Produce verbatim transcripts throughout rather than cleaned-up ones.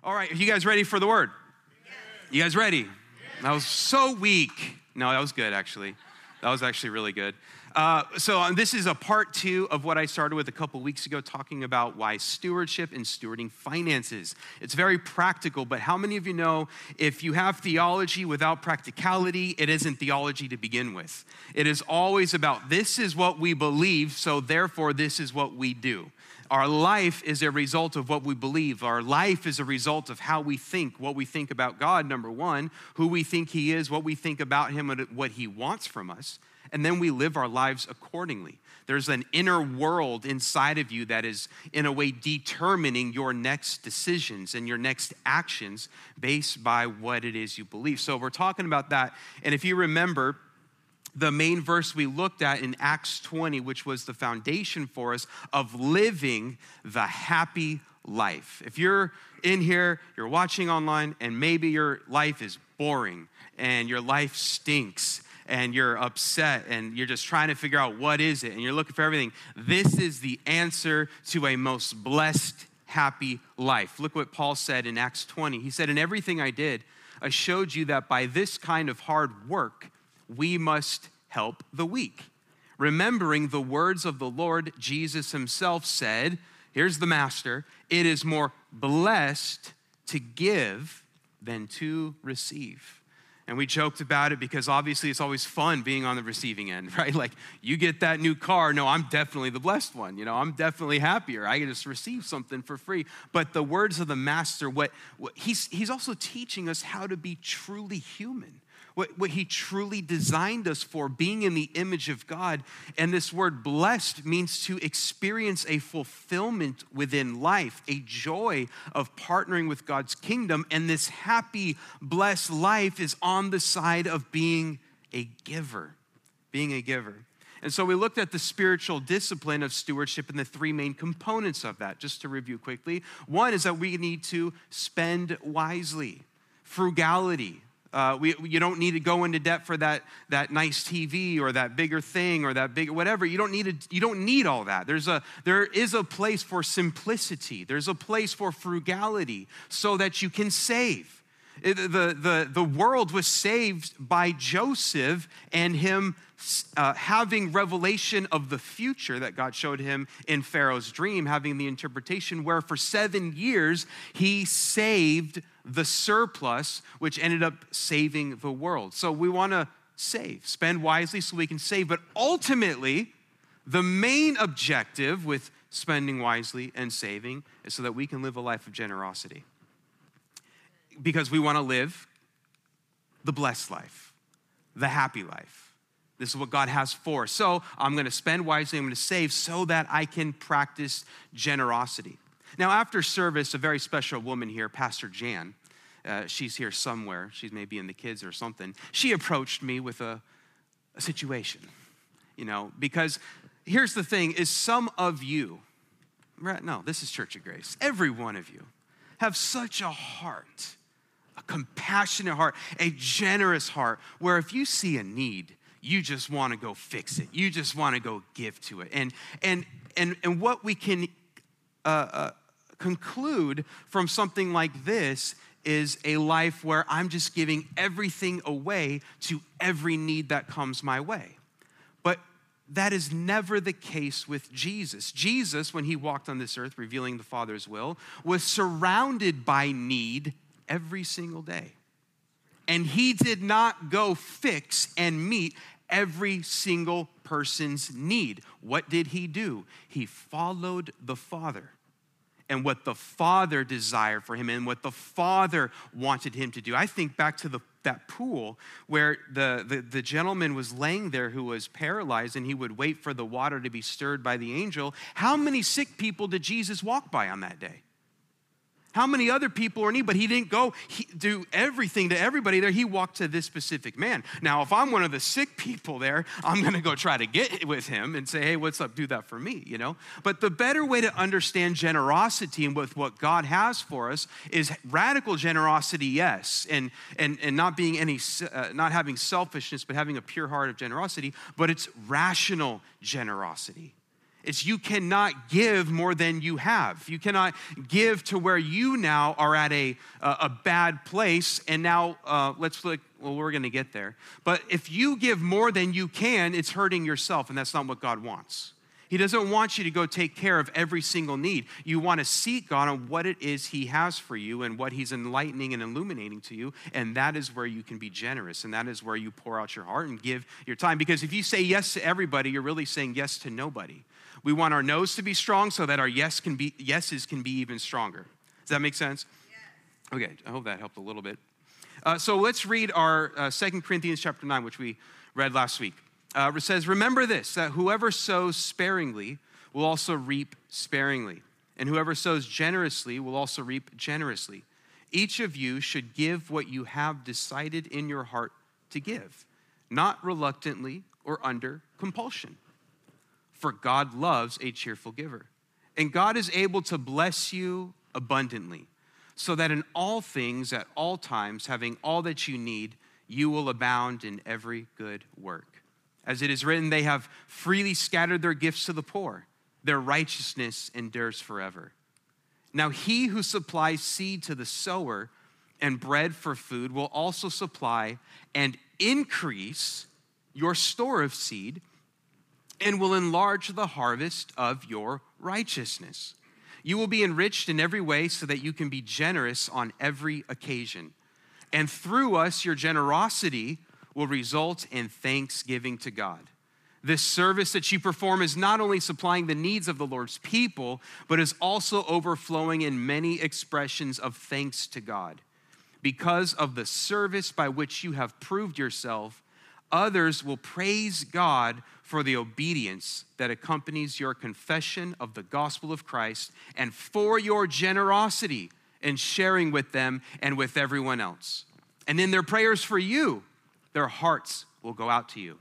All right, are you guys ready for the word? Yes. You guys ready? Yes. That was so weak. No, that was good, actually. That was actually really good. Uh, so um, this is a part two of what I started with a couple weeks ago, talking about why stewardship and stewarding finances. It's very practical, but how many of you know if you have theology without practicality, it isn't theology to begin with? It is always about this is what we believe, so therefore this is what we do. Our life is a result of what we believe. Our life is a result of how we think, what we think about God, number one, who we think he is, what we think about him, and what he wants from us. And then we live our lives accordingly. There's an inner world inside of you that is, in a way, determining your next decisions and your next actions based by what it is you believe. So we're talking about that. And if you remember, the main verse we looked at in Acts twenty, which was the foundation for us of living the happy life. If you're in here, you're watching online, and maybe your life is boring and your life stinks and you're upset and you're just trying to figure out what is it and you're looking for everything, this is the answer to a most blessed, happy life. Look what Paul said in Acts twenty. He said, "In everything I did, I showed you that by this kind of hard work, we must help the weak. Remembering the words of the Lord Jesus himself said," here's the master, "it is more blessed to give than to receive." And we joked about it because obviously it's always fun being on the receiving end, right? Like you get that new car, no, I'm definitely the blessed one. You know, I'm definitely happier. I can just receive something for free. But the words of the master, what, what he's, he's also teaching us how to be truly human. What, what he truly designed us for, being in the image of God. And this word blessed means to experience a fulfillment within life, a joy of partnering with God's kingdom. And this happy, blessed life is on the side of being a giver, being a giver. And so we looked at the spiritual discipline of stewardship and the three main components of that, just to review quickly. One is that we need to spend wisely, frugality. Uh, we, you don't need to go into debt for that, that nice T V or that bigger thing or that big whatever. You don't need to, you don't need all that. There's a there is a place for simplicity. There's a place for frugality so that you can save. It, the, the, the world was saved by Joseph and him uh, having revelation of the future that God showed him in Pharaoh's dream, having the interpretation where for seven years he saved the surplus, which ended up saving the world. So we want to save, spend wisely so we can save. But ultimately, the main objective with spending wisely and saving is so that we can live a life of generosity. Because we want to live the blessed life, the happy life. This is what God has for us. So I'm going to spend wisely, I'm going to save so that I can practice generosity. Now, after service, a very special woman here, Pastor Jan, uh, she's here somewhere. She's maybe in the kids or something. She approached me with a, a situation, you know, because here's the thing is some of you, right? No, this is Church of Grace. Every one of you have such a heart, a compassionate heart, a generous heart, where if you see a need, you just want to go fix it. You just want to go give to it. And and and and what we can uh, uh, conclude from something like this is a life where I'm just giving everything away to every need that comes my way. But that is never the case with Jesus. Jesus, when he walked on this earth revealing the Father's will, was surrounded by need every single day. And he did not go fix and meet every single person's need. What did he do? He followed the Father and what the Father desired for him and what the Father wanted him to do. I think back to the that pool where the, the, the gentleman was laying there who was paralyzed and he would wait for the water to be stirred by the angel. How many sick people did Jesus walk by on that day? How many other people are in need? But he didn't go he, do everything to everybody there. He walked to this specific man. Now, if I'm one of the sick people there, I'm going to go try to get with him and say, hey, what's up? Do that for me, you know? But the better way to understand generosity and with what God has for us is radical generosity, yes, and and and not being any, uh, not having selfishness, but having a pure heart of generosity, but it's rational generosity. It's you cannot give more than you have. You cannot give to where you now are at a, a, a bad place. And now uh, let's look, well, we're going to get there. But if you give more than you can, it's hurting yourself, and that's not what God wants. He doesn't want you to go take care of every single need. You want to seek God on what it is he has for you and what he's enlightening and illuminating to you, and that is where you can be generous, and that is where you pour out your heart and give your time. Because if you say yes to everybody, you're really saying yes to nobody. We want our no's to be strong so that our yes can be, yeses can be even stronger. Does that make sense? Yes. Okay, I hope that helped a little bit. Uh, so let's read our uh, Second Corinthians chapter nine, which we read last week. Uh, it says, remember this, that whoever sows sparingly will also reap sparingly, and whoever sows generously will also reap generously. Each of you should give what you have decided in your heart to give, not reluctantly or under compulsion. For God loves a cheerful giver. And God is able to bless you abundantly, so that in all things, at all times, having all that you need, you will abound in every good work. As it is written, they have freely scattered their gifts to the poor. Their righteousness endures forever. Now he who supplies seed to the sower and bread for food will also supply and increase your store of seed, and will enlarge the harvest of your righteousness. You will be enriched in every way so that you can be generous on every occasion. And through us, your generosity will result in thanksgiving to God. This service that you perform is not only supplying the needs of the Lord's people, but is also overflowing in many expressions of thanks to God. Because of the service by which you have proved yourself, others will praise God for the obedience that accompanies your confession of the gospel of Christ and for your generosity in sharing with them and with everyone else. And in their prayers for you, their hearts will go out to you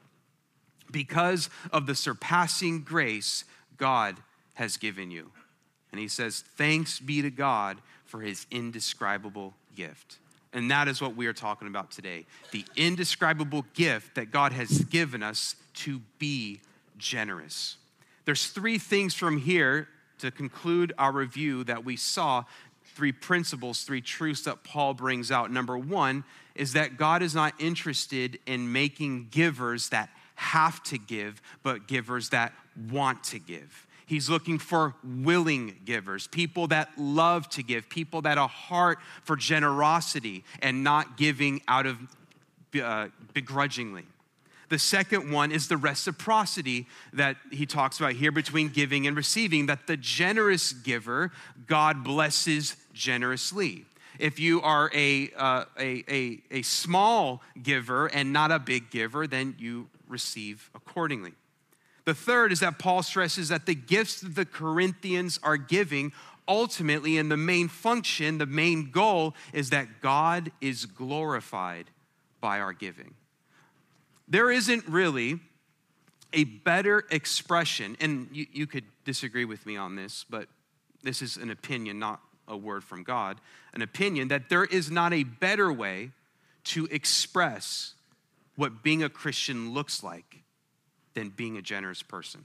because of the surpassing grace God has given you. And he says, thanks be to God for his indescribable gift. And that is what we are talking about today. The indescribable gift that God has given us to be generous. There's three things from here to conclude our review that we saw, three principles, three truths that Paul brings out. Number one is that God is not interested in making givers that have to give, but givers that want to give. He's looking for willing givers, people that love to give, people that have a heart for generosity and not giving out of uh, begrudgingly. The second one is the reciprocity that he talks about here between giving and receiving, that the generous giver, God blesses generously. If you are a, uh, a, a, a small giver and not a big giver, then you receive accordingly. The third is that Paul stresses that the gifts that the Corinthians are giving ultimately, and the main function, the main goal is that God is glorified by our giving. There isn't really a better expression, and you, you could disagree with me on this, but this is an opinion, not a word from God, an opinion that there is not a better way to express what being a Christian looks like than being a generous person.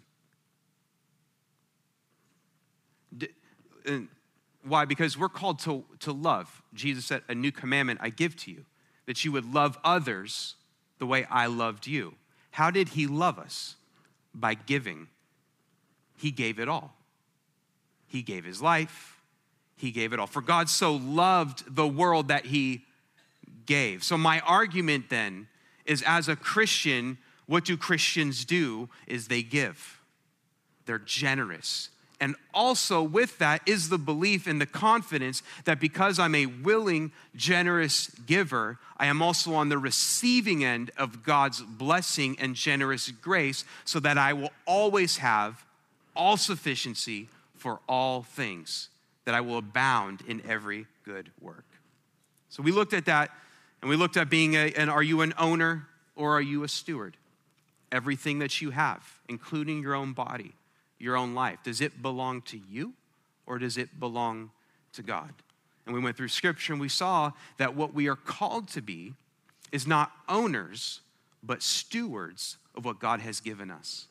Why? Because we're called to, to love. Jesus said, a new commandment I give to you, that you would love others the way I loved you. How did he love us? By giving. He gave it all. He gave his life. He gave it all. For God so loved the world that he gave. So my argument then is, as a Christian, what do Christians do is they give. They're generous. And also with that is the belief and the confidence that because I'm a willing, generous giver, I am also on the receiving end of God's blessing and generous grace, so that I will always have all sufficiency for all things, that I will abound in every good work. So we looked at that, and we looked at being a, and are you an owner or are you a steward? Everything that you have, including your own body, your own life, does it belong to you or does it belong to God? And we went through scripture and we saw that what we are called to be is not owners, but stewards of what God has given us.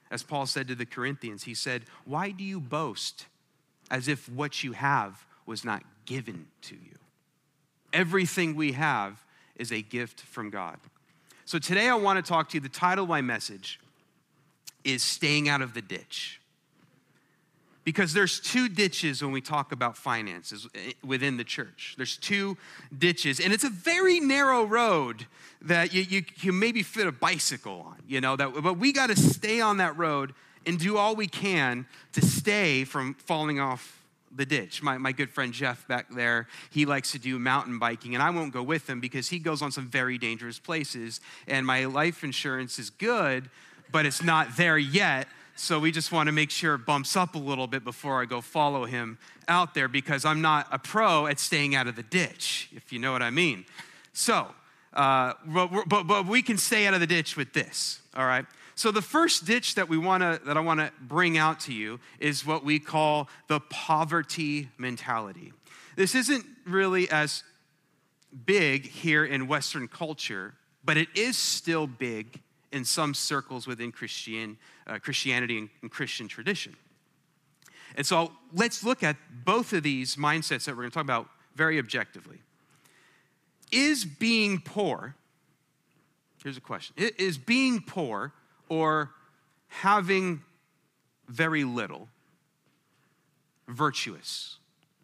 As Paul said to the Corinthians, he said, "Why do you boast as if what you have was not given to you?" Everything we have is a gift from God. So today I want to talk to you. The title of my message is Staying Out of the Ditch. Because there's two ditches when we talk about finances within the church. There's two ditches, and it's a very narrow road that you, you, you maybe fit a bicycle on, you know, that, but we got to stay on that road and do all we can to stay from falling off the ditch. My, my good friend Jeff back there, he likes to do mountain biking, and I won't go with him because he goes on some very dangerous places, and my life insurance is good, but it's not there yet. So we just want to make sure it bumps up a little bit before I go follow him out there, because I'm not a pro at staying out of the ditch, if you know what I mean. So, uh, but, but, but we can stay out of the ditch with this, all right? So the first ditch that we want to, that I want to bring out to you is what we call the poverty mentality. This isn't really as big here in Western culture, but it is still big in some circles within Christian, uh, Christianity and, and Christian tradition. And so let's look at both of these mindsets that we're going to talk about very objectively. Is being poor, here's a question, is being poor or having very little virtuous?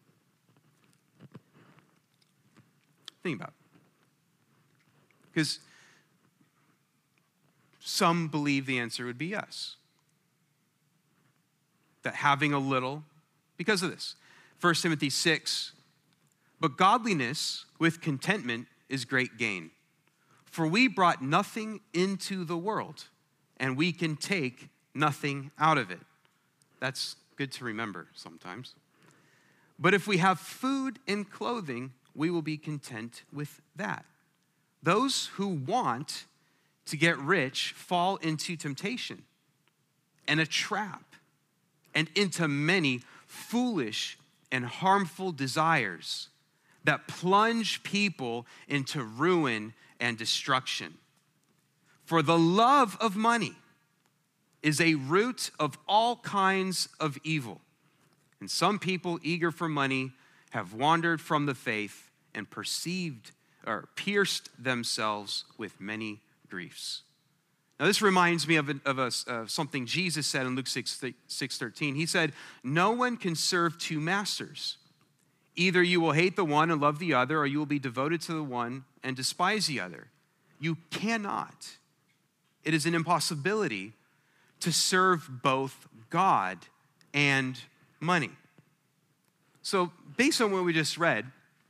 Think about it. Because some believe the answer would be yes. That having a little, because of this. First Timothy six, but godliness with contentment is great gain. For we brought nothing into the world, and we can take nothing out of it. That's good to remember sometimes. But if we have food and clothing, we will be content with that. Those who want to get rich fall into temptation and a trap and into many foolish and harmful desires that plunge people into ruin and destruction. For the love of money is a root of all kinds of evil. And some people eager for money have wandered from the faith and perceived or pierced themselves with many griefs. Now, this reminds me of, a, of, a, of something Jesus said in Luke six thirteen. He said, "No one can serve two masters. Either you will hate the one and love the other, or you will be devoted to the one and despise the other. You cannot. It is an impossibility to serve both God and money." So, based on what we just read,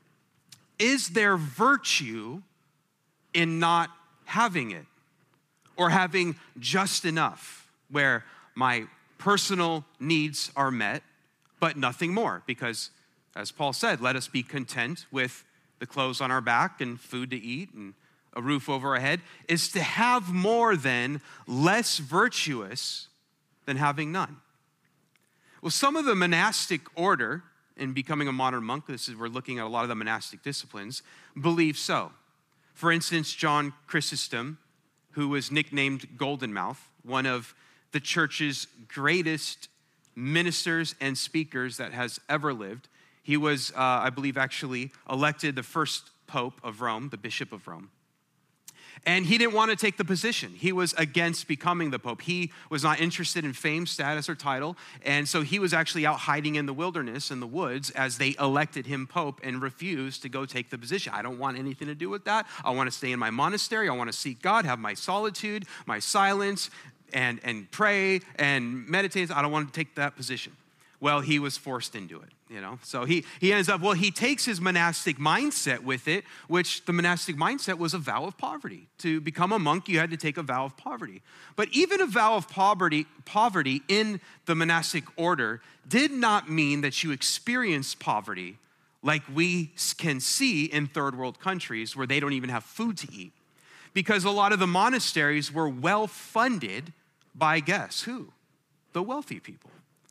is there virtue in not having it, or having just enough where my personal needs are met, but nothing more? Because as Paul said, let us be content with the clothes on our back and food to eat and a roof over our head. Is to have more than less virtuous than having none? Well, some of the monastic order in becoming a modern monk, this is, we're looking at a lot of the monastic disciplines, believe so. For instance, John Chrysostom, who was nicknamed Golden Mouth, one of the church's greatest ministers and speakers that has ever lived. He was, uh, I believe, actually elected the first Pope of Rome, the Bishop of Rome. And he didn't want to take the position. He was against becoming the Pope. He was not interested in fame, status, or title. And so he was actually out hiding in the wilderness, in the woods, as they elected him Pope and refused to go take the position. I don't want anything to do with that. I want to stay in my monastery. I want to seek God, have my solitude, my silence, and, and pray and meditate. I don't want to take that position. Well, he was forced into it, you know. So he, he ends up, well, he takes his monastic mindset with it, which the monastic mindset was a vow of poverty. To become a monk, you had to take a vow of poverty. But even a vow of poverty, poverty in the monastic order did not mean that you experienced poverty like we can see in third world countries where they don't even have food to eat. Because a lot of the monasteries were well funded by, guess who? The wealthy people.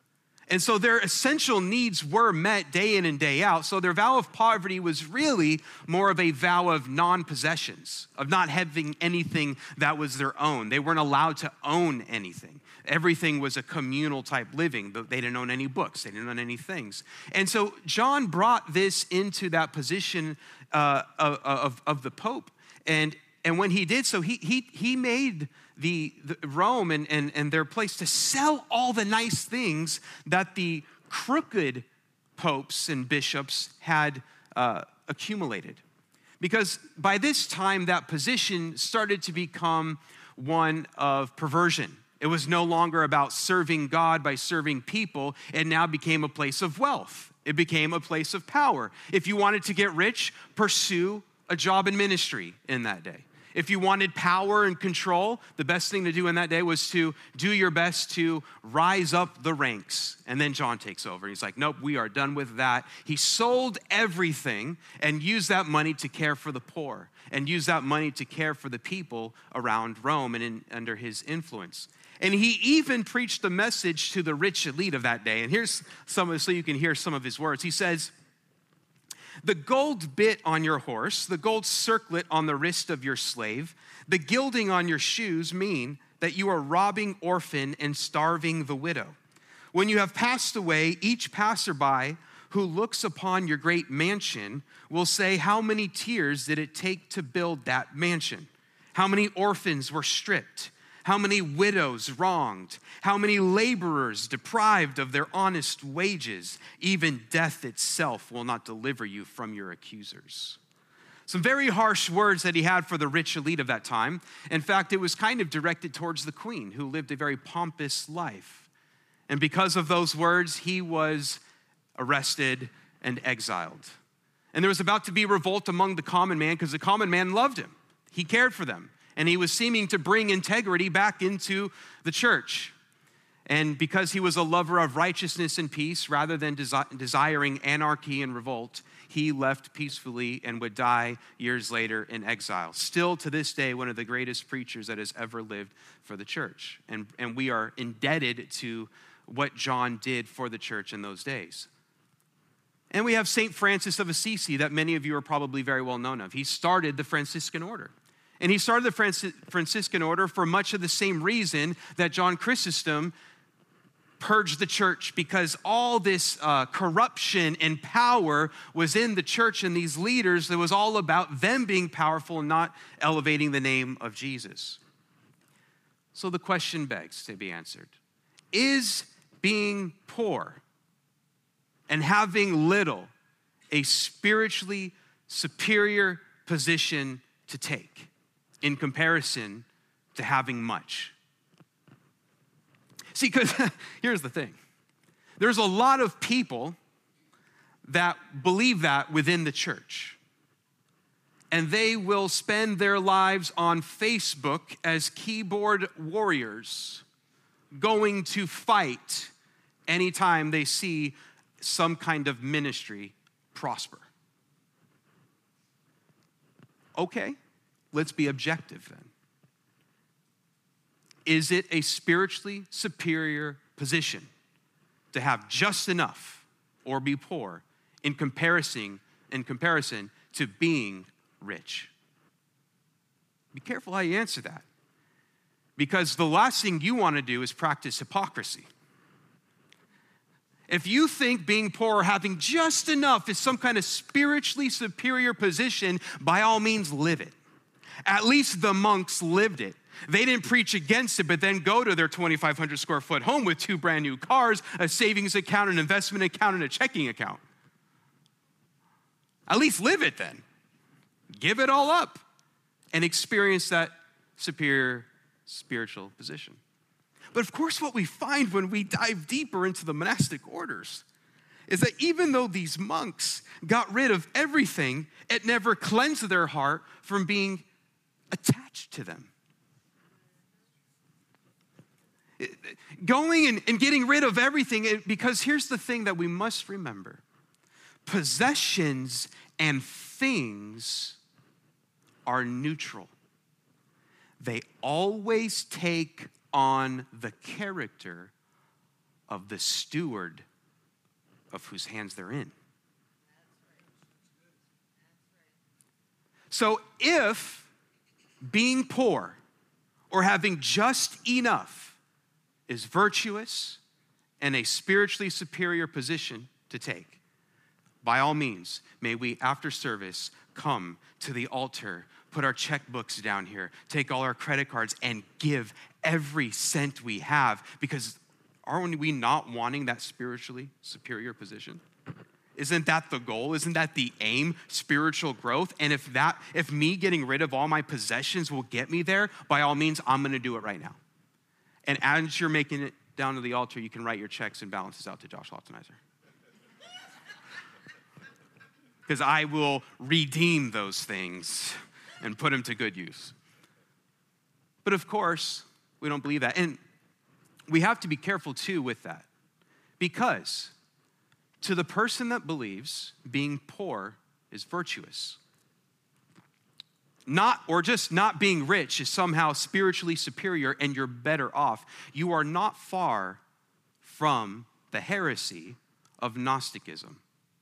And so their essential needs were met day in and day out. So their vow of poverty was really more of a vow of non-possessions, of not having anything that was their own. They weren't allowed to own anything. Everything was a communal type living. They didn't own any books. They didn't own any things. And so John brought this into that position uh, of, of, of the Pope. And, and when he did so, he, he, he made The, the Rome and, and, and their place to sell all the nice things that the crooked popes and bishops had uh, accumulated. Because by this time, that position started to become one of perversion. It was no longer about serving God by serving people. It now became a place of wealth. It became a place of power. If you wanted to get rich, pursue a job in ministry in that day. If you wanted power and control, the best thing to do in that day was to do your best to rise up the ranks. And then John takes over. He's like, nope, we are done with that. He sold everything and used that money to care for the poor and used that money to care for the people around Rome and in, under his influence. And he even preached the message to the rich elite of that day. And here's some of, so you can hear some of his words. He says, the gold bit on your horse, the gold circlet on the wrist of your slave, the gilding on your shoes mean that you are robbing orphan and starving the widow. When you have passed away, each passerby who looks upon your great mansion will say, how many tears did it take to build that mansion? How many orphans were stripped? How many widows wronged? How many laborers deprived of their honest wages? Even death itself will not deliver you from your accusers. Some very harsh words that he had for the rich elite of that time. In fact, it was kind of directed towards the queen, who lived a very pompous life. And because of those words, he was arrested and exiled. And there was about to be revolt among the common man, because the common man loved him. He cared for them. And he was seeming to bring integrity back into the church. And because he was a lover of righteousness and peace, rather than desi- desiring anarchy and revolt, he left peacefully and would die years later in exile. Still to this day, one of the greatest preachers that has ever lived for the church. And, and we are indebted to what John did for the church in those days. And we have Saint Francis of Assisi that many of you are probably very well known of. He started the Franciscan order. And he started the Franciscan order for much of the same reason that John Chrysostom purged the church, because all this uh, corruption and power was in the church and these leaders. It was all about them being powerful and not elevating the name of Jesus. So the question begs to be answered. Is being poor and having little a spiritually superior position to take in comparison to having much? See, because here's the thing. There's a lot of people that believe that within the church. And they will spend their lives on Facebook as keyboard warriors, going to fight anytime they see some kind of ministry prosper. Okay. Let's be objective then. Is it a spiritually superior position to have just enough or be poor in comparison, in comparison to being rich? Be careful how you answer that. Because the last thing you want to do is practice hypocrisy. If you think being poor or having just enough is some kind of spiritually superior position, by all means live it. At least the monks lived it. They didn't preach against it, but then go to their twenty-five hundred square foot home with two brand new cars, a savings account, an investment account, and a checking account. At least live it then. Give it all up and experience that superior spiritual position. But of course, what we find when we dive deeper into the monastic orders is that even though these monks got rid of everything, it never cleansed their heart from being attached to them. Going and, and getting rid of everything, because here's the thing that we must remember. Possessions and things are neutral. They always take on the character of the steward of whose hands they're in. So if being poor or having just enough is virtuous and a spiritually superior position to take, by all means, may we, after service, come to the altar, put our checkbooks down here, take all our credit cards, and give every cent we have, because aren't we not wanting that spiritually superior position? Isn't that the goal? Isn't that the aim? Spiritual growth? And if that, if me getting rid of all my possessions will get me there, by all means, I'm gonna do it right now. And as you're making it down to the altar, you can write your checks and balances out to Josh Loftenizer. Because I will redeem those things and put them to good use. But of course, we don't believe that. And we have to be careful too with that. Because to the person that believes being poor is virtuous, not, or just not being rich is somehow spiritually superior and you're better off, you are not far from the heresy of Gnosticism.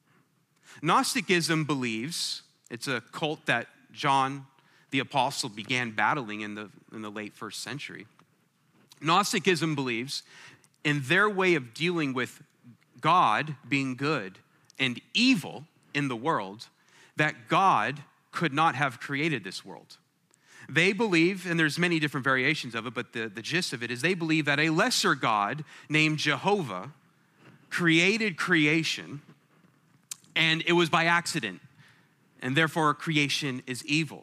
Gnosticism believes, it's a cult that John the Apostle began battling in the, in the late first century. Gnosticism believes in their way of dealing with God being good and evil in the world, that God could not have created this world. They believe, and there's many different variations of it, but the, the gist of it is they believe that a lesser God named Jehovah created creation, and it was by accident, and therefore creation is evil.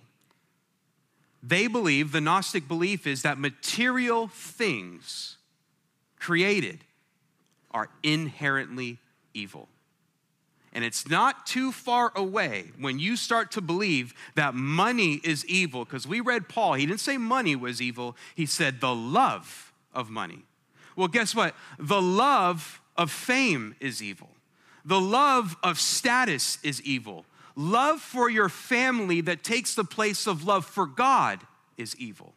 They believe, the Gnostic belief is that material things created are inherently evil. And it's not too far away when you start to believe that money is evil, because we read Paul, he didn't say money was evil, he said the love of money. Well, guess what? The love of fame is evil. The love of status is evil. Love for your family that takes the place of love for God is evil.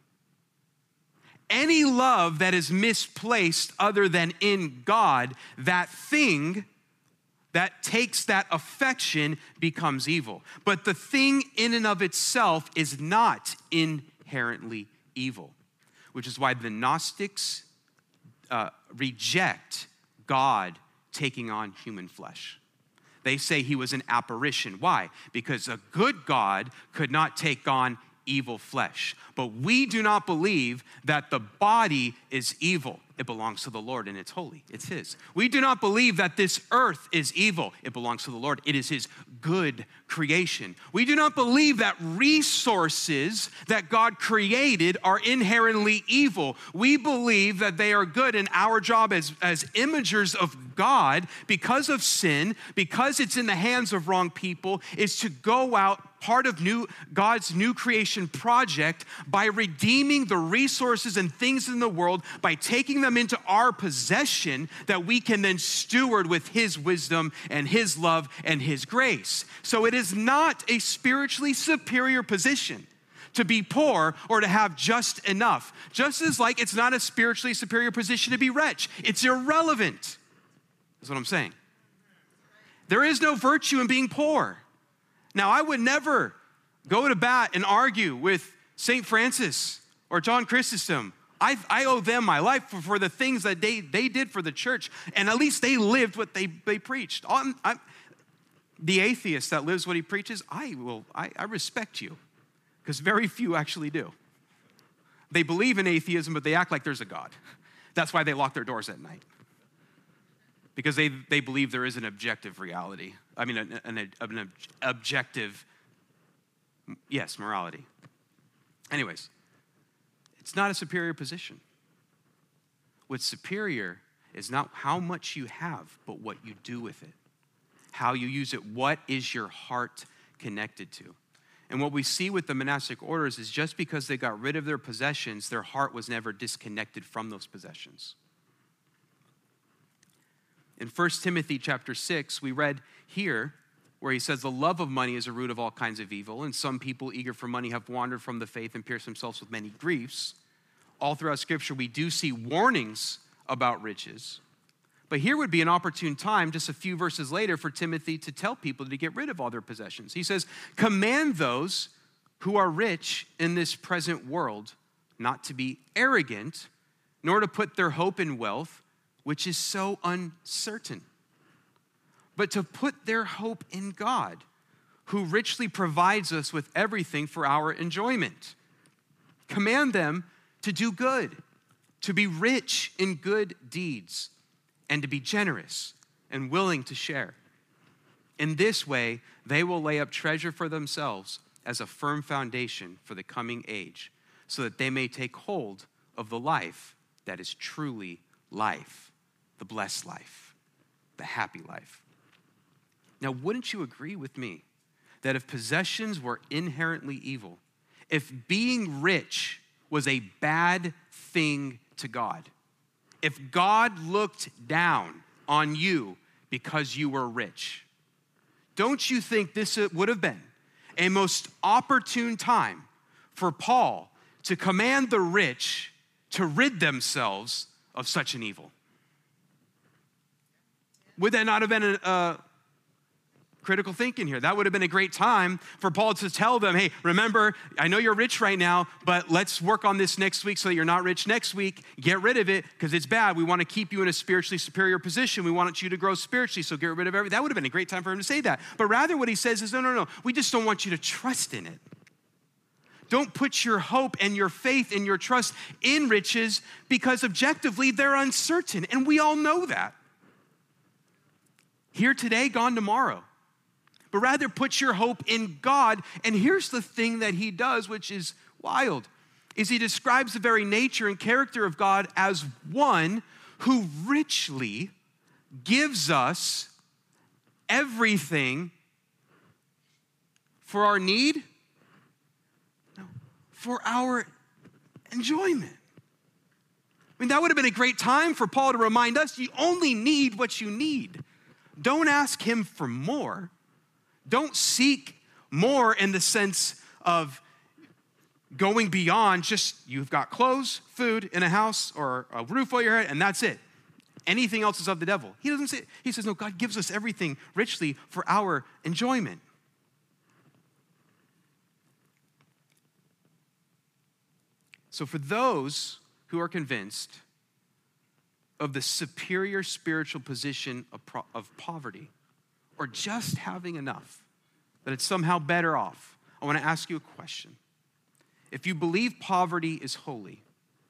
Any love that is misplaced other than in God, that thing that takes that affection becomes evil. But the thing in and of itself is not inherently evil, which is why the Gnostics uh, reject God taking on human flesh. They say he was an apparition. Why? Because a good God could not take on evil flesh. But we do not believe that the body is evil. It belongs to the Lord and it's holy. It's his. We do not believe that this earth is evil. It belongs to the Lord. It is his good creation. We do not believe that resources that God created are inherently evil. We believe that they are good, and our job as, as imagers of God, because of sin, because it's in the hands of wrong people, is to go out part of new God's new creation project by redeeming the resources and things in the world, by taking them into our possession that we can then steward with his wisdom and his love and his grace. So it is not a spiritually superior position to be poor or to have just enough. Just as like it's not a spiritually superior position to be rich. It's irrelevant, is what I'm saying. There is no virtue in being poor. Now, I would never go to bat and argue with Saint Francis or John Chrysostom. I, I owe them my life for, for the things that they, they did for the church, and at least they lived what they, they preached. I'm, I'm, the atheist that lives what he preaches, I will I, I respect you, because very few actually do. They believe in atheism, but they act like there's a God. That's why they lock their doors at night. Because they, they believe there is an objective reality. I mean, an, an, an objective, yes, morality. Anyways, it's not a superior position. What's superior is not how much you have, but what you do with it. How you use it. What is your heart connected to? And what we see with the monastic orders is just because they got rid of their possessions, their heart was never disconnected from those possessions. In First Timothy chapter six, we read here where he says, the love of money is a root of all kinds of evil, and some people eager for money have wandered from the faith and pierced themselves with many griefs. All throughout Scripture, we do see warnings about riches, But here would be an opportune time, just a few verses later, for Timothy to tell people to get rid of all their possessions. He says, command those who are rich in this present world not to be arrogant, nor to put their hope in wealth, which is so uncertain, but to put their hope in God, who richly provides us with everything for our enjoyment. Command them to do good, to be rich in good deeds, and to be generous and willing to share. In this way, they will lay up treasure for themselves as a firm foundation for the coming age, so that they may take hold of the life that is truly life, the blessed life, the happy life. Now, wouldn't you agree with me that if possessions were inherently evil, if being rich was a bad thing to God, if God looked down on you because you were rich, don't you think this would have been a most opportune time for Paul to command the rich to rid themselves of such an evil? Would that not have been a, a critical thinking here? That would have been a great time for Paul to tell them, hey, remember, I know you're rich right now, but let's work on this next week so that you're not rich next week. Get rid of it because it's bad. We want to keep you in a spiritually superior position. We want you to grow spiritually, so get rid of everything. That would have been a great time for him to say that. But rather what he says is, no, no, no, we just don't want you to trust in it. Don't put your hope and your faith and your trust in riches because objectively they're uncertain, and we all know that. Here today, gone tomorrow. But rather put your hope in God. And here's the thing that he does, which is wild, is he describes the very nature and character of God as one who richly gives us everything for our need, no, for our enjoyment. I mean, that would have been a great time for Paul to remind us, you only need what you need. Don't ask him for more. Don't seek more in the sense of going beyond just you've got clothes, food in a house, or a roof over your head, and that's it. Anything else is of the devil. He doesn't say, he says, no, God gives us everything richly for our enjoyment. So for those who are convinced of the superior spiritual position of, pro- of poverty, or just having enough, that it's somehow better off, I want to ask you a question. If you believe poverty is holy,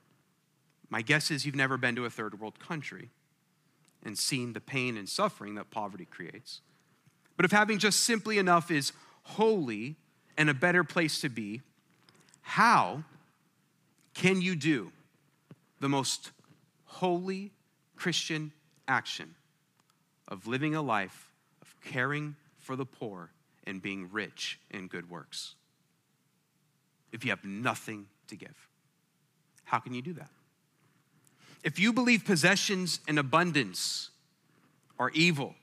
my guess is you've never been to a third world country and seen the pain and suffering that poverty creates. But if having just simply enough is holy and a better place to be, how can you do the most holy Christian action of living a life of caring for the poor and being rich in good works if you have nothing to give? How can you do that? If you believe possessions and abundance are evil,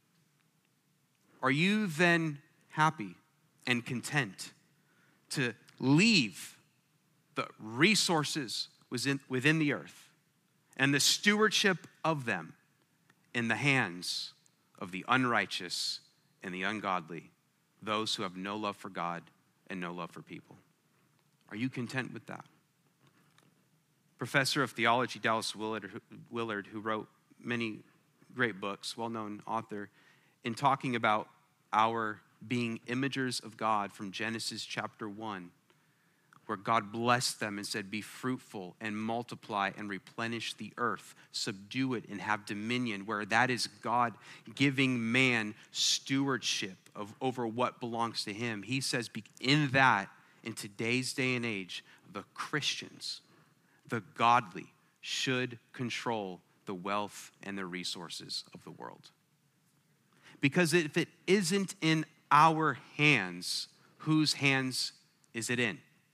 are you then happy and content to leave the resources within, within the earth and the stewardship of them in the hands of the unrighteous and the ungodly, those who have no love for God and no love for people? Are you content with that? Professor of theology Dallas Willard, Willard, who wrote many great books, well-known author, in talking about our being imagers of God from Genesis chapter one, where God blessed them and said, be fruitful and multiply and replenish the earth, subdue it and have dominion, where that is God giving man stewardship of over what belongs to him. He says in that, in today's day and age, the Christians, the godly, should control the wealth and the resources of the world. Because if it isn't in our hands, whose hands is it in?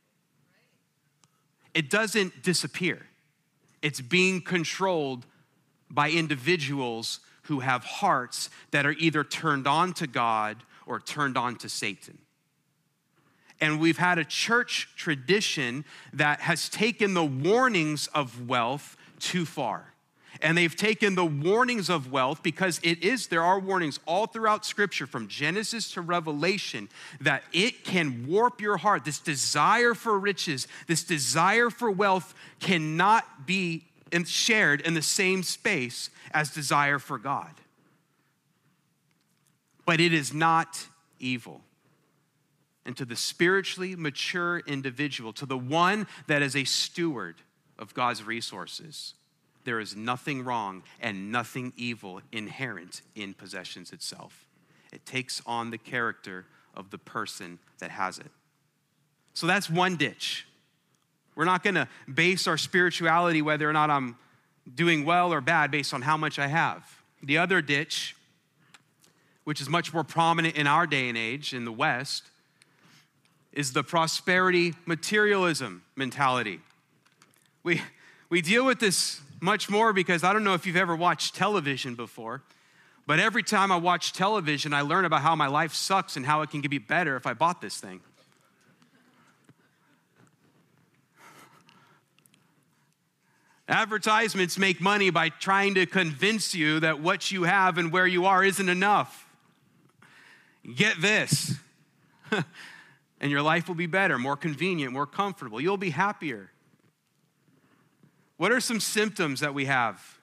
It doesn't disappear. It's being controlled by individuals who have hearts that are either turned on to God or turned on to Satan. And we've had a church tradition that has taken the warnings of wealth too far. And they've taken the warnings of wealth, because it is, there are warnings all throughout Scripture from Genesis to Revelation that it can warp your heart. This desire for riches, this desire for wealth cannot be shared in the same space as desire for God. But it is not evil. And to the spiritually mature individual, to the one that is a steward of God's resources, there is nothing wrong and nothing evil inherent in possessions itself. It takes on the character of the person that has it. So that's one ditch. We're not going to base our spirituality, whether or not I'm doing well or bad, based on how much I have. The other ditch, which is much more prominent in our day and age in the West, is the prosperity materialism mentality. We, we deal with this much more because I don't know if you've ever watched television before, but every time I watch television, I learn about how my life sucks and how it can be better if I bought this thing. Advertisements make money by trying to convince you that what you have and where you are isn't enough. Get this, and your life will be better, more convenient, more comfortable. You'll be happier. What are some symptoms that we have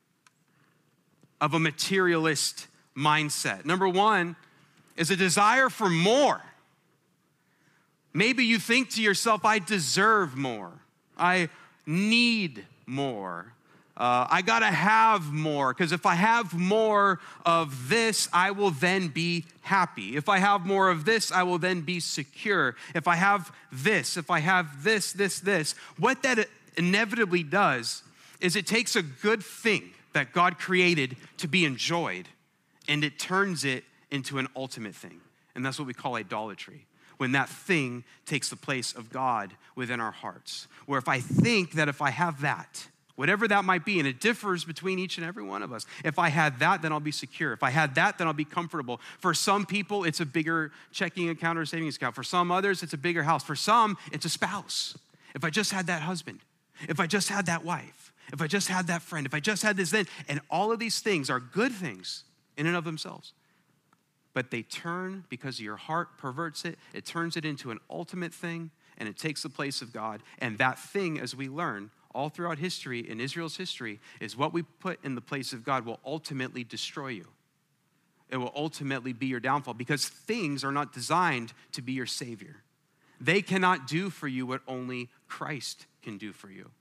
of a materialist mindset? Number one is a desire for more. Maybe you think to yourself, I deserve more. I need more. Uh, I gotta have more, because if I have more of this, I will then be happy. If I have more of this, I will then be secure. If I have this, if I have this, this, this, what that inevitably does is it takes a good thing that God created to be enjoyed, and it turns it into an ultimate thing. And that's what we call idolatry. When that thing takes the place of God within our hearts. Where if I think that if I have that, whatever that might be, and it differs between each and every one of us. If I had that, then I'll be secure. If I had that, then I'll be comfortable. For some people, it's a bigger checking account or savings account. For some others, it's a bigger house. For some, it's a spouse. If I just had that husband, if I just had that wife, if I just had that friend, if I just had this then, and all of these things are good things in and of themselves. But they turn, because your heart perverts it, it turns it into an ultimate thing, and it takes the place of God. And that thing, as we learn all throughout history, in Israel's history, is what we put in the place of God will ultimately destroy you. It will ultimately be your downfall, because things are not designed to be your savior. They cannot do for you what only Christ can do for you.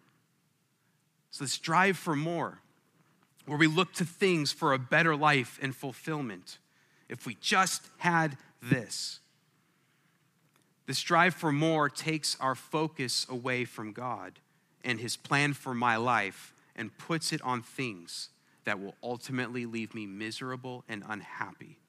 So this drive for more, where we look to things for a better life and fulfillment. If we just had this. This drive for more takes our focus away from God and his plan for my life and puts it on things that will ultimately leave me miserable and unhappy.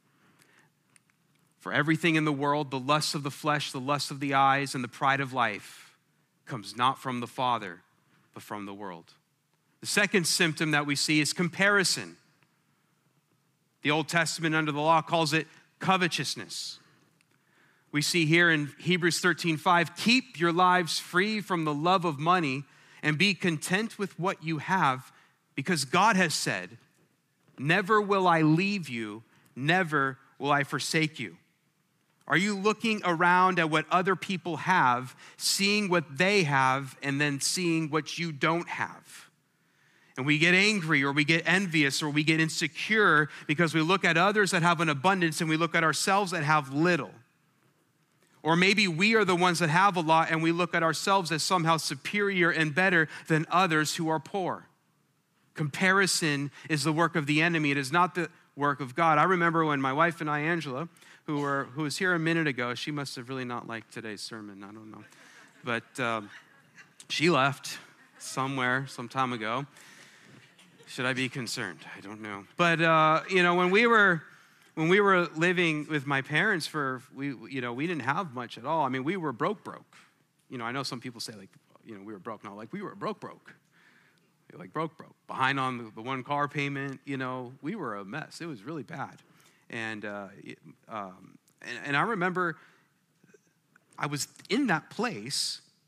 For everything in the world, the lust of the flesh, the lust of the eyes, and the pride of life comes not from the Father, but from the world. The second symptom that we see is comparison. The Old Testament under the law calls it covetousness. We see here in Hebrews thirteen five, keep your lives free from the love of money and be content with what you have, because God has said, never will I leave you, never will I forsake you. Are you looking around at what other people have, seeing what they have, and then seeing what you don't have? And we get angry, or we get envious, or we get insecure because we look at others that have an abundance and we look at ourselves that have little. Or maybe we are the ones that have a lot and we look at ourselves as somehow superior and better than others who are poor. Comparison is the work of the enemy. It is not the work of God. I remember when my wife and I, Angela, who were who was here a minute ago, she must have really not liked today's sermon. I don't know. But um, she left somewhere some time ago. Should I be concerned? I don't know. But, uh, you know, when we were when we were living with my parents for, we you know, we didn't have much at all. I mean, we were broke, broke. You know, I know some people say, like, you know, we were broke. No, like, we were broke, broke. We were like, broke, broke. Behind on the, the one car payment, you know, we were a mess. It was really bad. And, uh, um, and, and I remember I was in that place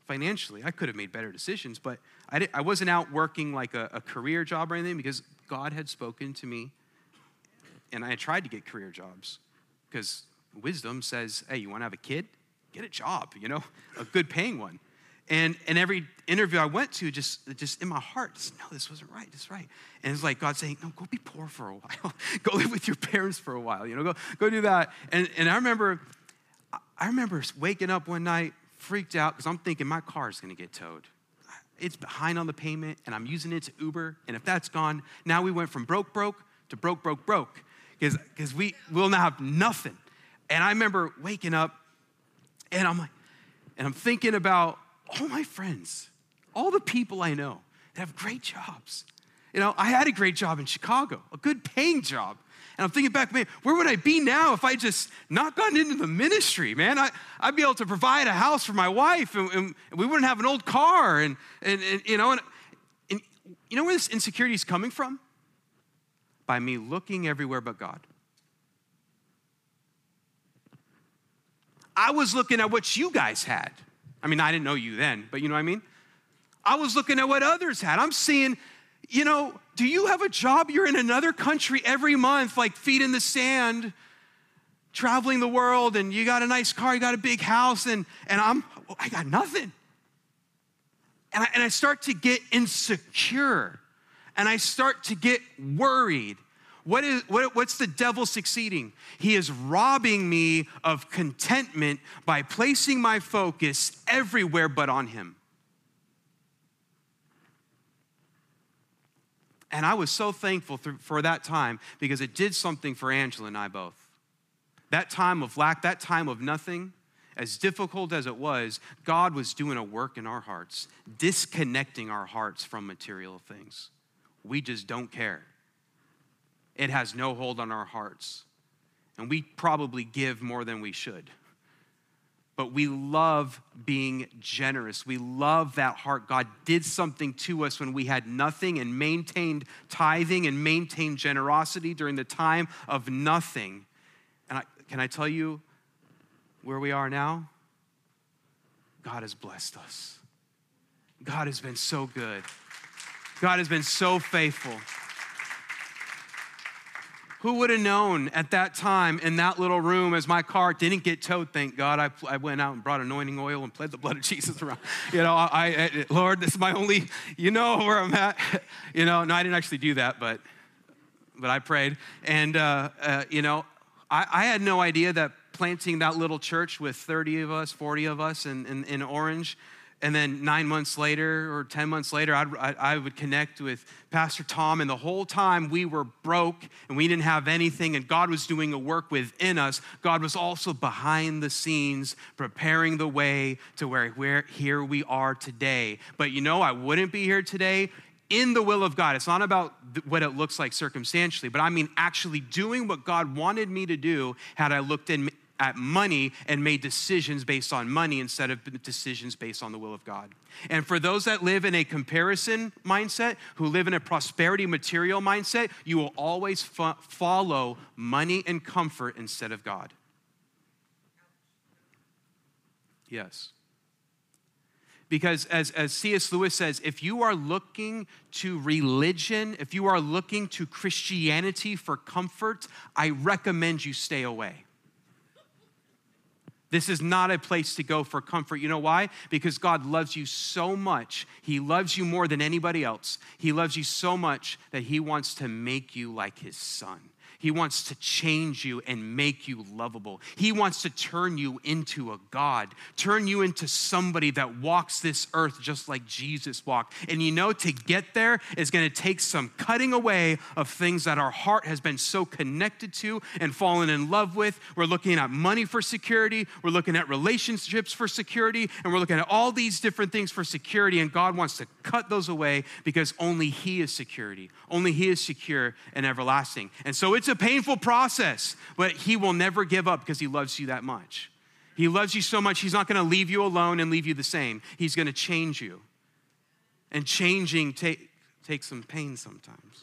financially. I could have made better decisions, but I, didn't, I wasn't out working like a, a career job or anything because God had spoken to me, and I had tried to get career jobs because wisdom says, hey, you want to have a kid? Get a job, you know, a good paying one. And and every interview I went to, just, just in my heart, just, no, this wasn't right, this is right. And it's like God saying, no, go be poor for a while. Go live with your parents for a while, you know, go, go do that. And, and I remember, I remember waking up one night, freaked out, because I'm thinking my car is going to get towed. It's behind on the payment, and I'm using it to Uber. And if that's gone, now we went from broke, broke to broke, broke, broke, because because we will now have nothing. And I remember waking up, and I'm like, and I'm thinking about all my friends, all the people I know that have great jobs. You know, I had a great job in Chicago, a good paying job. And I'm thinking back, man, where would I be now if I just not gotten into the ministry, man? I, I'd be able to provide a house for my wife, and, and we wouldn't have an old car. And, and, and you know, and, and you know where this insecurity is coming from? By me looking everywhere but God. I was looking at what you guys had. I mean, I didn't know you then, but you know what I mean? I was looking at what others had. I'm seeing, you know, do you have a job? You're in another country every month, like feet in the sand, traveling the world, and you got a nice car, you got a big house, and, and I'm, I got nothing. And I, and I start to get insecure, and I start to get worried. What is, what, what's the devil succeeding? He is robbing me of contentment by placing my focus everywhere but on him. And I was so thankful for that time because it did something for Angela and I both. That time of lack, that time of nothing, as difficult as it was, God was doing a work in our hearts, disconnecting our hearts from material things. We just don't care. It has no hold on our hearts. And we probably give more than we should. But we love being generous. We love that heart. God did something to us when we had nothing and maintained tithing and maintained generosity during the time of nothing. And I, can I tell you where we are now? God has blessed us. God has been so good. God has been so faithful. Who would have known at that time in that little room as my car didn't get towed, thank God, I, I went out and brought anointing oil and pled the blood of Jesus around. You know, I, I, Lord, this is my only, you know where I'm at. You know, no, I didn't actually do that, but but I prayed. And, uh, uh, you know, I, I had no idea that planting that little church with thirty of us, forty of us in, in, in Orange, and then nine months later or ten months later, I'd, I, I would connect with Pastor Tom, and the whole time we were broke and we didn't have anything, and God was doing a work within us. God was also behind the scenes preparing the way to where, where here we are today. But you know, I wouldn't be here today in the will of God. It's not about what it looks like circumstantially, but I mean actually doing what God wanted me to do had I looked in at money and made decisions based on money instead of decisions based on the will of God. And for those that live in a comparison mindset, who live in a prosperity material mindset, you will always fo- follow money and comfort instead of God. Yes. Because as, as C S Lewis says, if you are looking to religion, if you are looking to Christianity for comfort, I recommend you stay away. This is not a place to go for comfort. You know why? Because God loves you so much. He loves you more than anybody else. He loves you so much that he wants to make you like his son. He wants to change you and make you lovable. He wants to turn you into a God, turn you into somebody that walks this earth just like Jesus walked. And you know, to get there is going to take some cutting away of things that our heart has been so connected to and fallen in love with. We're looking at money for security. We're looking at relationships for security. And we're looking at all these different things for security. And God wants to cut those away because only he is security. Only he is secure and everlasting. And so it's a painful process, but he will never give up because he loves you that much. He loves you so much, he's not going to leave you alone and leave you the same. He's going to change you. And changing take, takes some pain sometimes.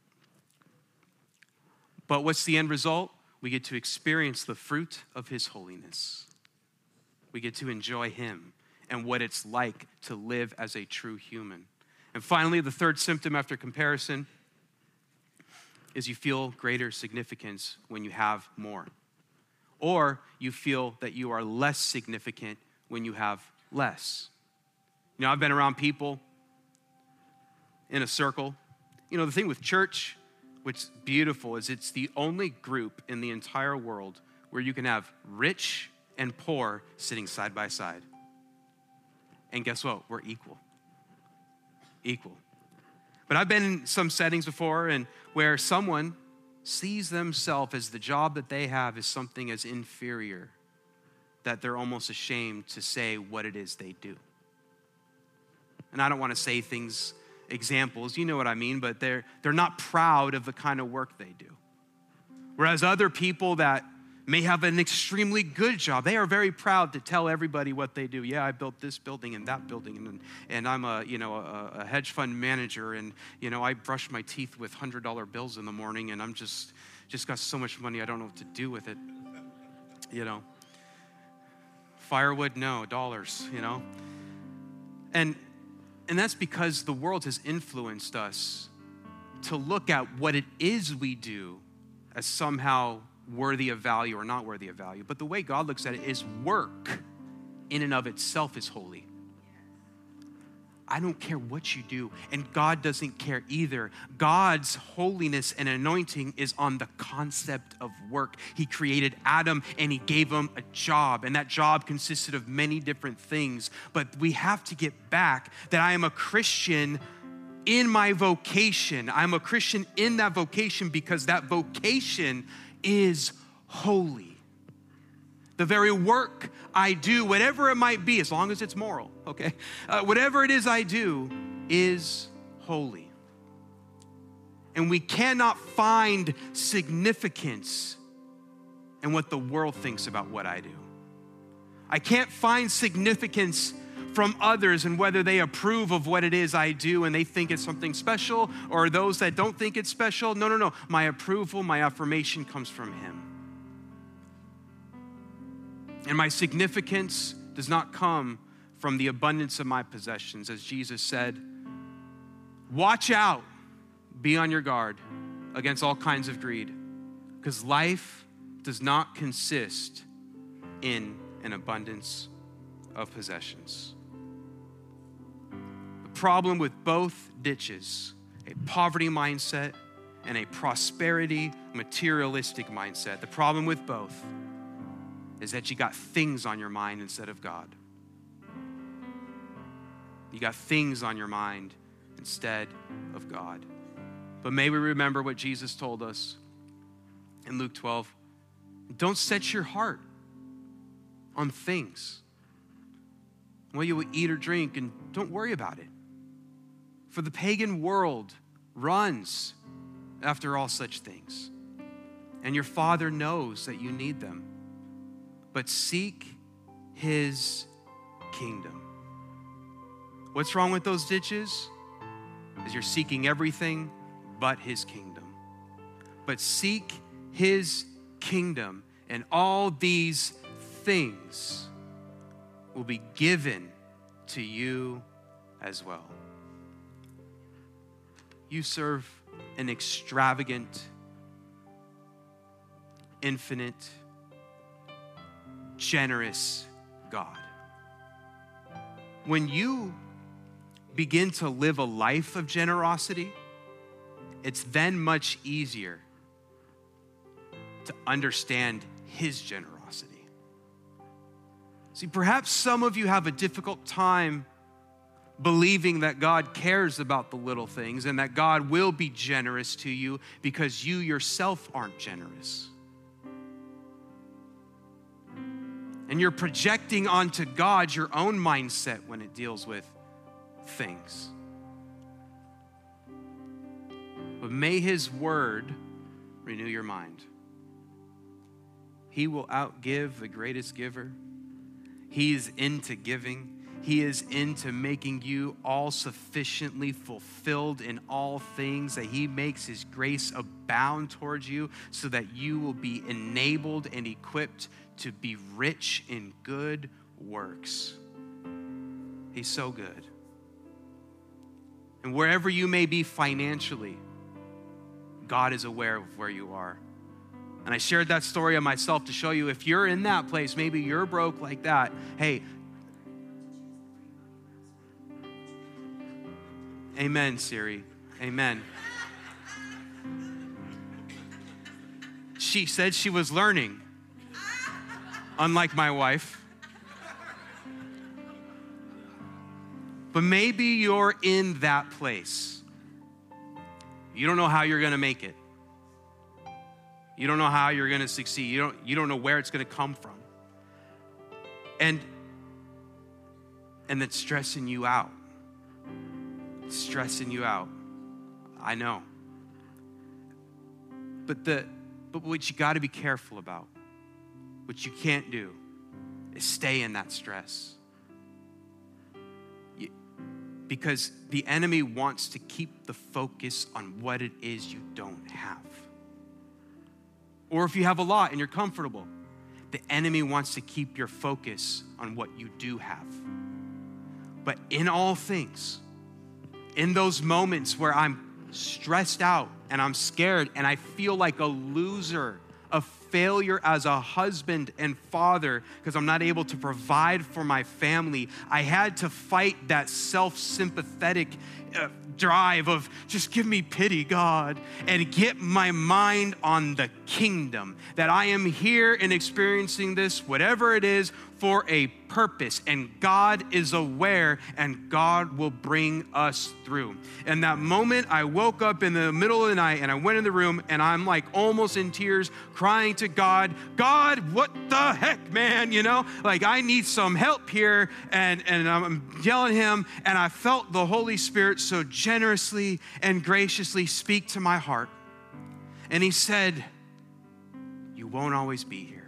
But what's the end result? We get to experience the fruit of his holiness. We get to enjoy him and what it's like to live as a true human. And finally, the third symptom after comparison is you feel greater significance when you have more. Or you feel that you are less significant when you have less. You know, I've been around people in a circle. You know, the thing with church, which is beautiful, is it's the only group in the entire world where you can have rich and poor sitting side by side. And guess what? We're equal. Equal. But I've been in some settings before and where someone sees themselves as the job that they have is something as inferior that they're almost ashamed to say what it is they do. And I don't want to say things, examples, you know what I mean, but they're they're not proud of the kind of work they do. Whereas other people that may have an extremely good job, they are very proud to tell everybody what they do. Yeah, I built this building and that building, and and I'm a you know a, a hedge fund manager, and you know I brush my teeth with hundred dollar bills in the morning, and I'm just just got so much money I don't know what to do with it. You know, firewood, no dollars. You know, and and that's because the world has influenced us to look at what it is we do as somehow worthy of value or not worthy of value. But the way God looks at it is work in and of itself is holy. I don't care what you do, and God doesn't care either. God's holiness and anointing is on the concept of work. He created Adam and he gave him a job, and that job consisted of many different things. But we have to get back that I am a Christian in my vocation. I'm a Christian in that vocation because that vocation is holy. The very work I do, whatever it might be, as long as it's moral, okay? Uh, whatever it is I do is holy. And we cannot find significance in what the world thinks about what I do. I can't find significance from others and whether they approve of what it is I do and they think it's something special, or those that don't think it's special. No, no, no. My approval, my affirmation comes from Him. And my significance does not come from the abundance of my possessions. As Jesus said, watch out, be on your guard against all kinds of greed, because life does not consist in an abundance of possessions. The problem with both ditches, a poverty mindset and a prosperity materialistic mindset, the problem with both is that you got things on your mind instead of God. You got things on your mind instead of God. But may we remember what Jesus told us in Luke twelve. Don't set your heart on things, what you will eat or drink, and don't worry about it. For the pagan world runs after all such things, and your Father knows that you need them. But seek His kingdom. What's wrong with those ditches? Is you're seeking everything but His kingdom. But seek His kingdom, and all these things will be given to you as well. You serve an extravagant, infinite, generous God. When you begin to live a life of generosity, it's then much easier to understand His generosity. See, perhaps some of you have a difficult time believing that God cares about the little things and that God will be generous to you because you yourself aren't generous. And you're projecting onto God your own mindset when it deals with things. But may His word renew your mind. He will outgive the greatest giver. He is into giving. He is into making you all sufficiently fulfilled in all things, that He makes His grace abound towards you so that you will be enabled and equipped to be rich in good works. He's so good. And wherever you may be financially, God is aware of where you are. And I shared that story of myself to show you if you're in that place, maybe you're broke like that. Hey, amen, Siri. Amen. She said she was learning, unlike my wife. But maybe you're in that place. You don't know how you're going to make it. You don't know how you're going to succeed. You don't, you don't know where it's going to come from. And, and that's stressing you out. It's stressing you out. I know. But, the, but what you got to be careful about, what you can't do, is stay in that stress. You, because the enemy wants to keep the focus on what it is you don't have. Or if you have a lot and you're comfortable, the enemy wants to keep your focus on what you do have. But in all things, in those moments where I'm stressed out and I'm scared and I feel like a loser, a failure as a husband and father because I'm not able to provide for my family, I had to fight that self-sympathetic uh, drive of just give me pity, God, and get my mind on the kingdom, that I am here and experiencing this, whatever it is, for a purpose, and God is aware, and God will bring us through. And that moment, I woke up in the middle of the night, and I went in the room, and I'm like almost in tears, crying to God, God, what the heck, man, you know? Like, I need some help here, and, and I'm yelling at him, and I felt the Holy Spirit so generously and graciously speak to my heart. And he said, you won't always be here.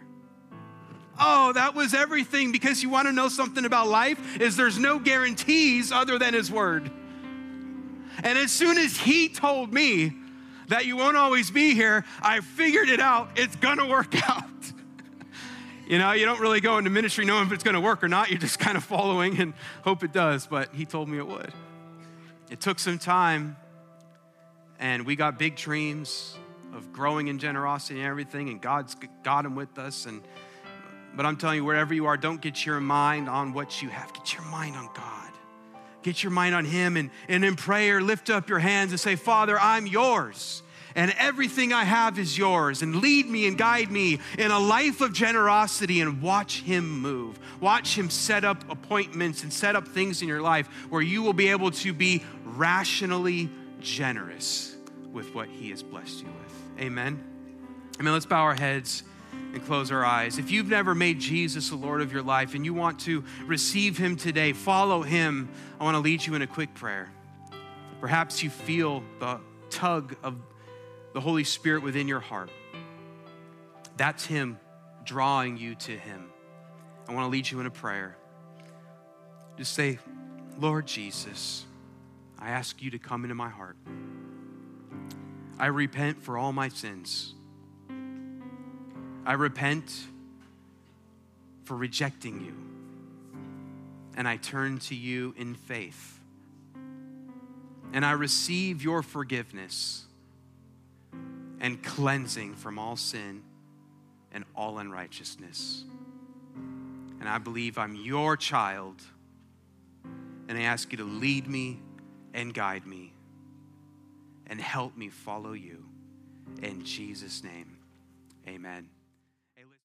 Oh, that was everything, because you want to know something about life is there's no guarantees other than his word. And as soon as he told me that you won't always be here, I figured it out. It's going to work out. You know, you don't really go into ministry knowing if it's going to work or not. You're just kind of following and hope it does. But he told me it would. It took some time, and we got big dreams of growing in generosity and everything, and God's got him with us. And But I'm telling you, wherever you are, don't get your mind on what you have. Get your mind on God. Get your mind on him, and, and in prayer, lift up your hands and say, Father, I'm yours, and everything I have is yours, and lead me and guide me in a life of generosity, and watch him move. Watch him set up appointments and set up things in your life where you will be able to be rationally generous with what he has blessed you with. Amen. Amen. Let's bow our heads and close our eyes. If you've never made Jesus the Lord of your life and you want to receive him today, follow him, I want to lead you in a quick prayer. Perhaps you feel the tug of the Holy Spirit within your heart. That's him drawing you to him. I want to lead you in a prayer. Just say, Lord Jesus, I ask you to come into my heart. I repent for all my sins. I repent for rejecting you, and I turn to you in faith, and I receive your forgiveness and cleansing from all sin and all unrighteousness. And I believe I'm your child, and I ask you to lead me and guide me and help me follow you. In Jesus' name, amen.